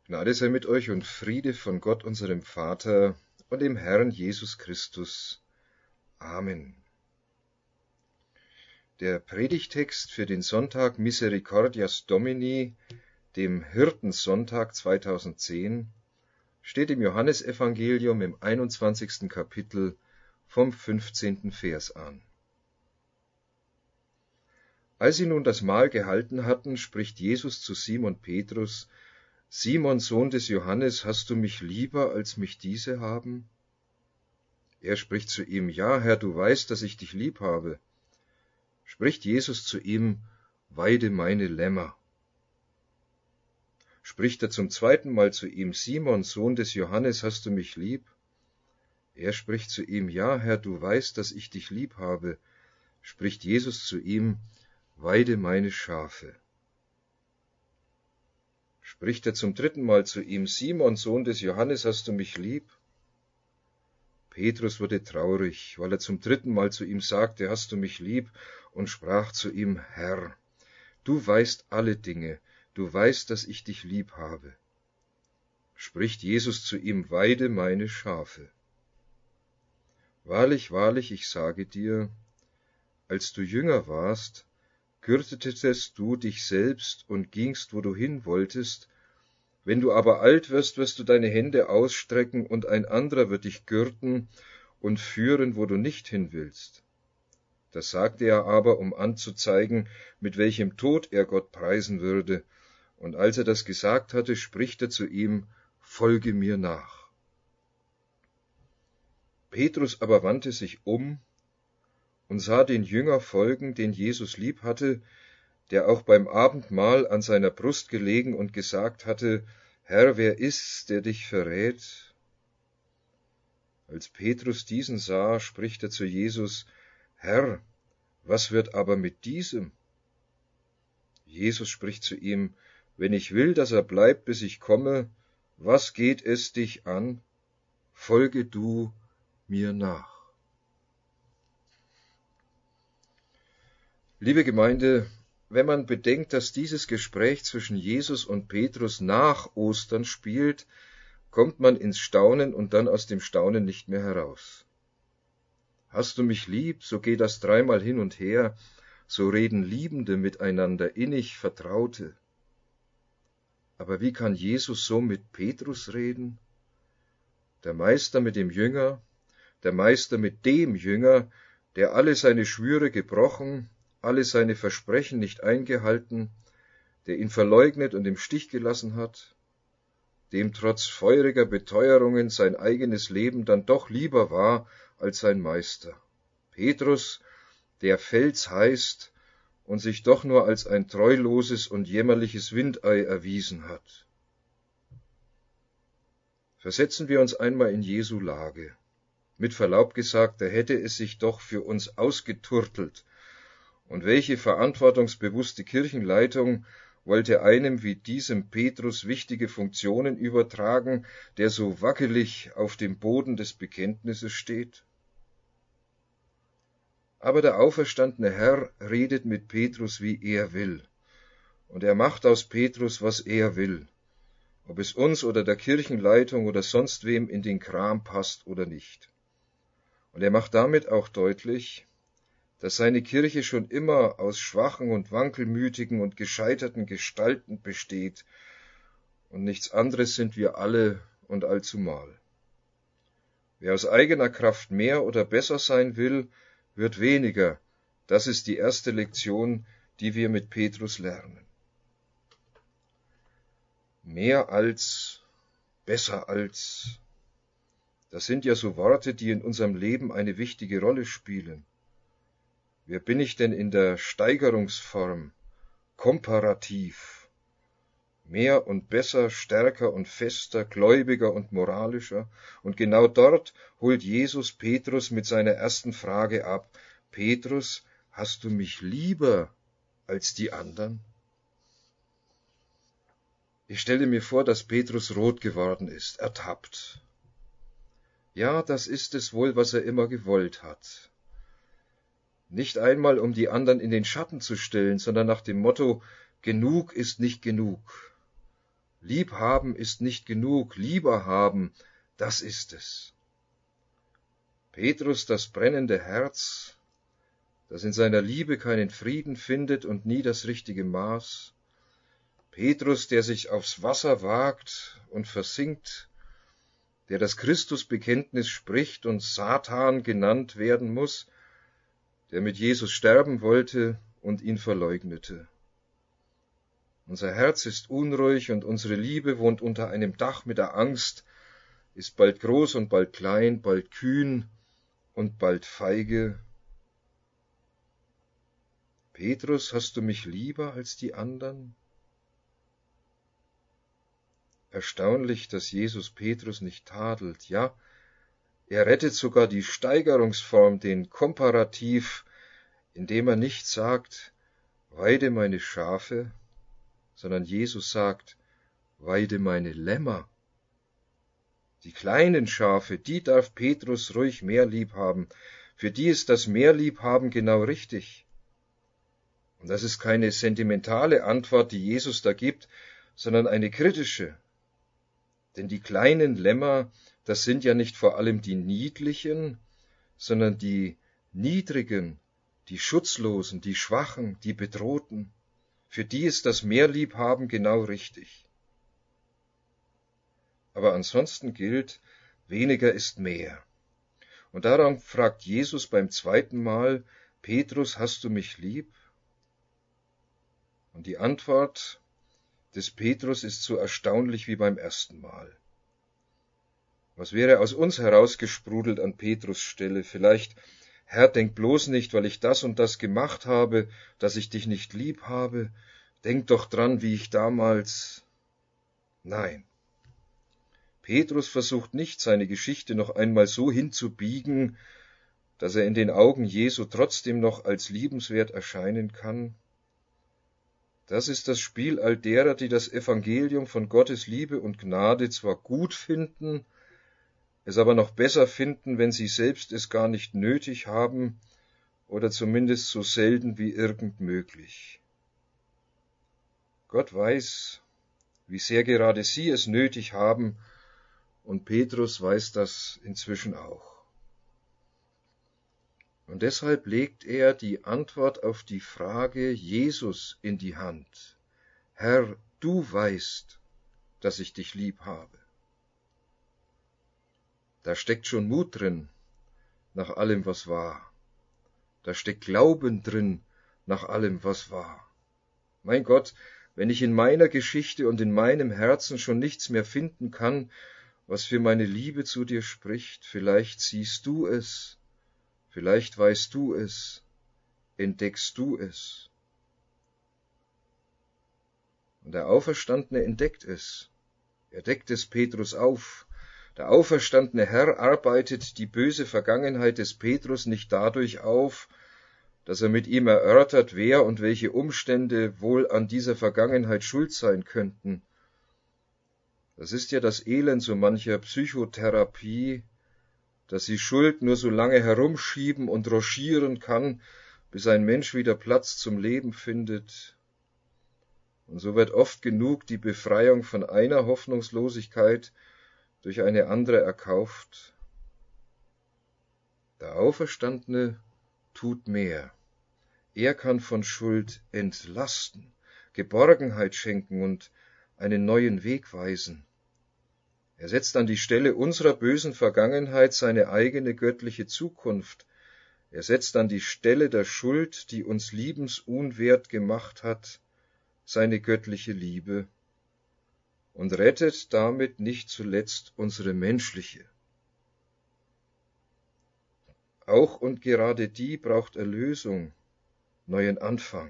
Gnade sei mit euch und Friede von Gott, unserem Vater und dem Herrn Jesus Christus. Amen. Der Predigtext für den Sonntag Misericordias Domini, dem Hirtensonntag 2010, steht im Johannesevangelium im 21. Kapitel vom 15. Vers an. Als sie nun das Mahl gehalten hatten, spricht Jesus zu Simon Petrus: Simon, Sohn des Johannes, hast du mich lieber, als mich diese haben? Er spricht zu ihm: Ja, Herr, du weißt, dass ich dich lieb habe. Spricht Jesus zu ihm: Weide meine Lämmer. Spricht er zum zweiten Mal zu ihm: Simon, Sohn des Johannes, hast du mich lieb? Er spricht zu ihm: Ja, Herr, du weißt, dass ich dich lieb habe. Spricht Jesus zu ihm: Weide meine Schafe. Spricht er zum dritten Mal zu ihm: Simon, Sohn des Johannes, hast du mich lieb? Petrus wurde traurig, weil er zum dritten Mal zu ihm sagte: Hast du mich lieb? Und sprach zu ihm: Herr, du weißt alle Dinge, du weißt, dass ich dich lieb habe. Spricht Jesus zu ihm: Weide meine Schafe. Wahrlich, wahrlich, ich sage dir, als du jünger warst, gürtetest du dich selbst und gingst, wo du hin wolltest. Wenn du aber alt wirst, wirst du deine Hände ausstrecken, und ein anderer wird dich gürten und führen, wo du nicht hin willst. Das sagte er aber, um anzuzeigen, mit welchem Tod er Gott preisen würde. Und als er das gesagt hatte, spricht er zu ihm: Folge mir nach. Petrus aber wandte sich um und sah den Jünger folgen, den Jesus lieb hatte, der auch beim Abendmahl an seiner Brust gelegen und gesagt hatte: Herr, wer ist's, der dich verrät? Als Petrus diesen sah, spricht er zu Jesus: Herr, was wird aber mit diesem? Jesus spricht zu ihm: Wenn ich will, dass er bleibt, bis ich komme, was geht es dich an? Folge du mir nach. Liebe Gemeinde, wenn man bedenkt, dass dieses Gespräch zwischen Jesus und Petrus nach Ostern spielt, kommt man ins Staunen und dann aus dem Staunen nicht mehr heraus. Hast du mich lieb, so geh das dreimal hin und her, so reden Liebende miteinander, innig Vertraute. Aber wie kann Jesus so mit Petrus reden? Der Meister mit dem Jünger, der Meister mit dem Jünger, der alle seine Schwüre gebrochen, alle seine Versprechen nicht eingehalten, der ihn verleugnet und im Stich gelassen hat, dem trotz feuriger Beteuerungen sein eigenes Leben dann doch lieber war als sein Meister. Petrus, der Fels heißt und sich doch nur als ein treuloses und jämmerliches Windei erwiesen hat. Versetzen wir uns einmal in Jesu Lage. Mit Verlaub gesagt, da hätte es sich doch für uns ausgeturtelt. Und welche verantwortungsbewusste Kirchenleitung wollte einem wie diesem Petrus wichtige Funktionen übertragen, der so wackelig auf dem Boden des Bekenntnisses steht? Aber der auferstandene Herr redet mit Petrus, wie er will. Und er macht aus Petrus, was er will, ob es uns oder der Kirchenleitung oder sonst wem in den Kram passt oder nicht. Und er macht damit auch deutlich, dass seine Kirche schon immer aus schwachen und wankelmütigen und gescheiterten Gestalten besteht, und nichts anderes sind wir alle und allzumal. Wer aus eigener Kraft mehr oder besser sein will, wird weniger. Das ist die erste Lektion, die wir mit Petrus lernen. Mehr als, besser als, das sind ja so Worte, die in unserem Leben eine wichtige Rolle spielen. Wer bin ich denn in der Steigerungsform, komparativ? Mehr und besser, stärker und fester, gläubiger und moralischer? Und genau dort holt Jesus Petrus mit seiner ersten Frage ab: Petrus, hast du mich lieber als die anderen? Ich stelle mir vor, dass Petrus rot geworden ist, ertappt. Ja, das ist es wohl, was er immer gewollt hat. Nicht einmal, um die anderen in den Schatten zu stellen, sondern nach dem Motto: Genug ist nicht genug. Lieb haben ist nicht genug, lieber haben, das ist es. Petrus, das brennende Herz, das in seiner Liebe keinen Frieden findet und nie das richtige Maß. Petrus, der sich aufs Wasser wagt und versinkt, der das Christusbekenntnis spricht und Satan genannt werden muss, der mit Jesus sterben wollte und ihn verleugnete. Unser Herz ist unruhig und unsere Liebe wohnt unter einem Dach mit der Angst, ist bald groß und bald klein, bald kühn und bald feige. Petrus, hast du mich lieber als die anderen? Erstaunlich, dass Jesus Petrus nicht tadelt. Ja, er rettet sogar die Steigerungsform, den Komparativ, indem er nicht sagt, weide meine Schafe, sondern Jesus sagt, weide meine Lämmer. Die kleinen Schafe, die darf Petrus ruhig mehr lieb haben. Für die ist das Mehrliebhaben genau richtig. Und das ist keine sentimentale Antwort, die Jesus da gibt, sondern eine kritische. Denn die kleinen Lämmer, das sind ja nicht vor allem die Niedlichen, sondern die Niedrigen, die Schutzlosen, die Schwachen, die Bedrohten. Für die ist das Mehrliebhaben genau richtig. Aber ansonsten gilt, weniger ist mehr. Und darum fragt Jesus beim zweiten Mal, Petrus, hast du mich lieb? Und die Antwort des Petrus ist so erstaunlich wie beim ersten Mal. Was wäre aus uns herausgesprudelt an Petrus Stelle? Vielleicht, Herr, denk bloß nicht, weil ich das und das gemacht habe, dass ich dich nicht lieb habe. Denk doch dran, wie ich damals... Nein. Petrus versucht nicht, seine Geschichte noch einmal so hinzubiegen, dass er in den Augen Jesu trotzdem noch als liebenswert erscheinen kann. Das ist das Spiel all derer, die das Evangelium von Gottes Liebe und Gnade zwar gut finden, es aber noch besser finden, wenn sie selbst es gar nicht nötig haben oder zumindest so selten wie irgend möglich. Gott weiß, wie sehr gerade sie es nötig haben, und Petrus weiß das inzwischen auch. Und deshalb legt er die Antwort auf die Frage Jesus in die Hand. Herr, du weißt, dass ich dich lieb habe. Da steckt schon Mut drin, nach allem, was war. Da steckt Glauben drin, nach allem, was war. Mein Gott, wenn ich in meiner Geschichte und in meinem Herzen schon nichts mehr finden kann, was für meine Liebe zu dir spricht, vielleicht siehst du es, vielleicht weißt du es, entdeckst du es. Und der Auferstandene entdeckt es. Er deckt es Petrus auf. Der auferstandene Herr arbeitet die böse Vergangenheit des Petrus nicht dadurch auf, dass er mit ihm erörtert, wer und welche Umstände wohl an dieser Vergangenheit schuld sein könnten. Das ist ja das Elend so mancher Psychotherapie, dass sie Schuld nur so lange herumschieben und rochieren kann, bis ein Mensch wieder Platz zum Leben findet. Und so wird oft genug die Befreiung von einer Hoffnungslosigkeit durch eine andere erkauft. Der Auferstandene tut mehr. Er kann von Schuld entlasten, Geborgenheit schenken und einen neuen Weg weisen. Er setzt an die Stelle unserer bösen Vergangenheit seine eigene göttliche Zukunft. Er setzt an die Stelle der Schuld, die uns liebensunwert gemacht hat, seine göttliche Liebe und rettet damit nicht zuletzt unsere menschliche. Auch und gerade die braucht Erlösung, neuen Anfang.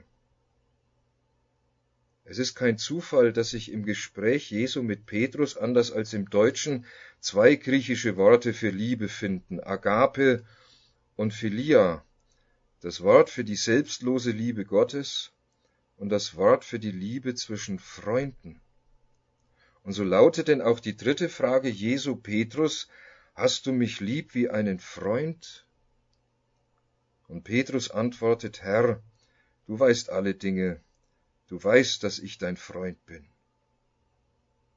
Es ist kein Zufall, dass sich im Gespräch Jesu mit Petrus anders als im Deutschen zwei griechische Worte für Liebe finden, Agape und Philia, das Wort für die selbstlose Liebe Gottes und das Wort für die Liebe zwischen Freunden. Und so lautet denn auch die dritte Frage Jesu Petrus, hast du mich lieb wie einen Freund? Und Petrus antwortet, Herr, du weißt alle Dinge, du weißt, dass ich dein Freund bin.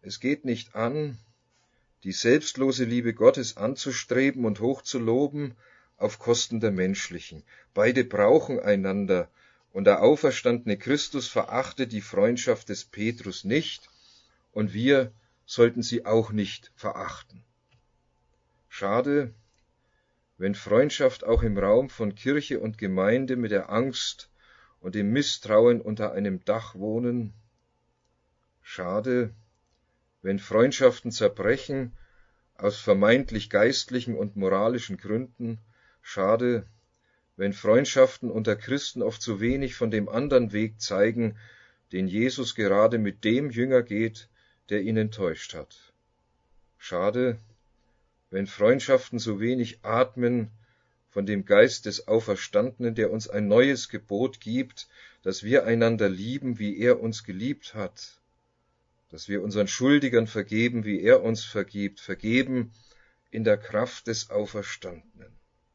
Es geht nicht an, die selbstlose Liebe Gottes anzustreben und hochzuloben auf Kosten der menschlichen. Beide brauchen einander, und der auferstandene Christus verachtet die Freundschaft des Petrus nicht, und wir sollten sie auch nicht verachten. Schade, wenn Freundschaft auch im Raum von Kirche und Gemeinde mit der Angst und dem Misstrauen unter einem Dach wohnen. Schade, wenn Freundschaften zerbrechen aus vermeintlich geistlichen und moralischen Gründen. Schade, wenn Freundschaften unter Christen oft so wenig von dem anderen Weg zeigen, den Jesus gerade mit dem Jünger geht, der ihn enttäuscht hat. Schade, wenn Freundschaften so wenig atmen von dem Geist des Auferstandenen, der uns ein neues Gebot gibt, dass wir einander lieben, wie er uns geliebt hat, dass wir unseren Schuldigern vergeben, wie er uns vergibt, vergeben in der Kraft des Auferstandenen.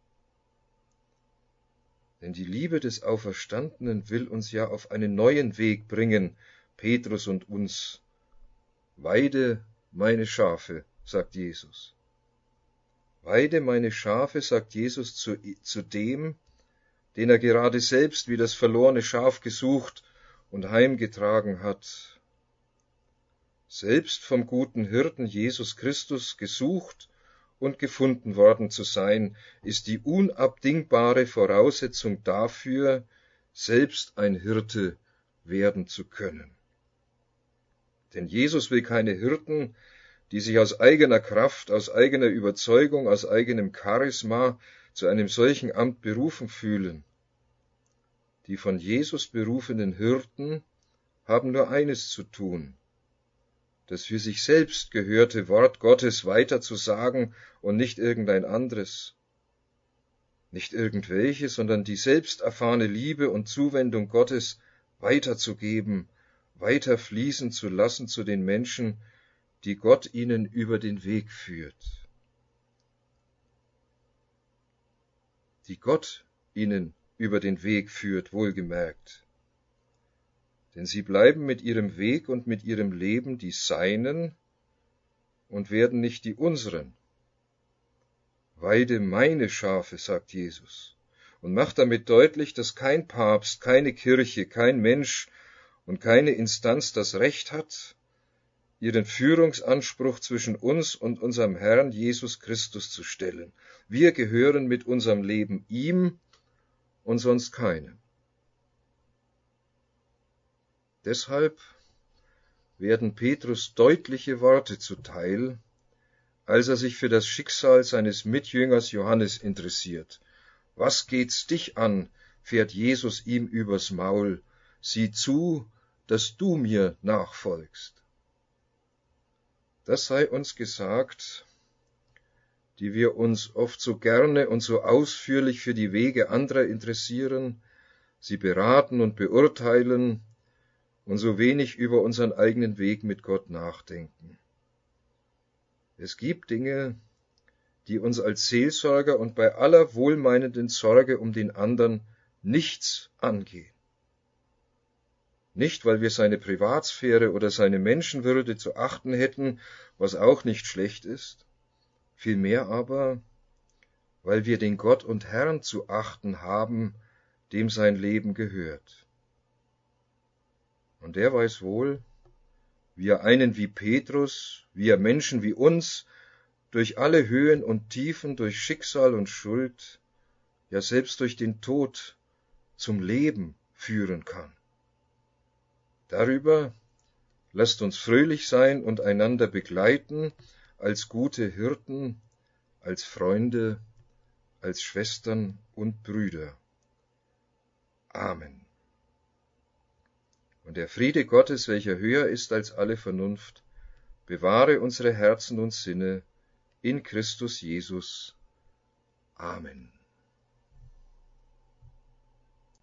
Denn die Liebe des Auferstandenen will uns ja auf einen neuen Weg bringen, Petrus und uns. Weide meine Schafe, sagt Jesus. Weide meine Schafe, sagt Jesus zu dem, den er gerade selbst wie das verlorene Schaf gesucht und heimgetragen hat. Selbst vom guten Hirten Jesus Christus gesucht und gefunden worden zu sein, ist die unabdingbare Voraussetzung dafür, selbst ein Hirte werden zu können. Denn Jesus will keine Hirten, die sich aus eigener Kraft, aus eigener Überzeugung, aus eigenem Charisma zu einem solchen Amt berufen fühlen. Die von Jesus berufenen Hirten haben nur eines zu tun: das für sich selbst gehörte Wort Gottes weiterzusagen und nicht irgendein anderes. Nicht irgendwelche, sondern die selbst erfahrene Liebe und Zuwendung Gottes weiterzugeben, weiter fließen zu lassen zu den Menschen, die Gott ihnen über den Weg führt. Die Gott ihnen über den Weg führt, wohlgemerkt. Denn sie bleiben mit ihrem Weg und mit ihrem Leben die Seinen und werden nicht die unseren. Weide meine Schafe, sagt Jesus, und macht damit deutlich, dass kein Papst, keine Kirche, kein Mensch und keine Instanz das Recht hat, ihren Führungsanspruch zwischen uns und unserem Herrn Jesus Christus zu stellen. Wir gehören mit unserem Leben ihm und sonst keinem. Deshalb werden Petrus deutliche Worte zuteil, als er sich für das Schicksal seines Mitjüngers Johannes interessiert. Was geht's dich an, fährt Jesus ihm übers Maul, sieh zu, dass du mir nachfolgst. Das sei uns gesagt, die wir uns oft so gerne und so ausführlich für die Wege anderer interessieren, sie beraten und beurteilen und so wenig über unseren eigenen Weg mit Gott nachdenken. Es gibt Dinge, die uns als Seelsorger und bei aller wohlmeinenden Sorge um den anderen nichts angehen. Nicht, weil wir seine Privatsphäre oder seine Menschenwürde zu achten hätten, was auch nicht schlecht ist, vielmehr aber, weil wir den Gott und Herrn zu achten haben, dem sein Leben gehört. Und er weiß wohl, wie er einen wie Petrus, wie er Menschen wie uns durch alle Höhen und Tiefen, durch Schicksal und Schuld, ja selbst durch den Tod zum Leben führen kann. Darüber lasst uns fröhlich sein und einander begleiten, als gute Hirten, als Freunde, als Schwestern und Brüder. Amen. Und der Friede Gottes, welcher höher ist als alle Vernunft, bewahre unsere Herzen und Sinne in Christus Jesus. Amen.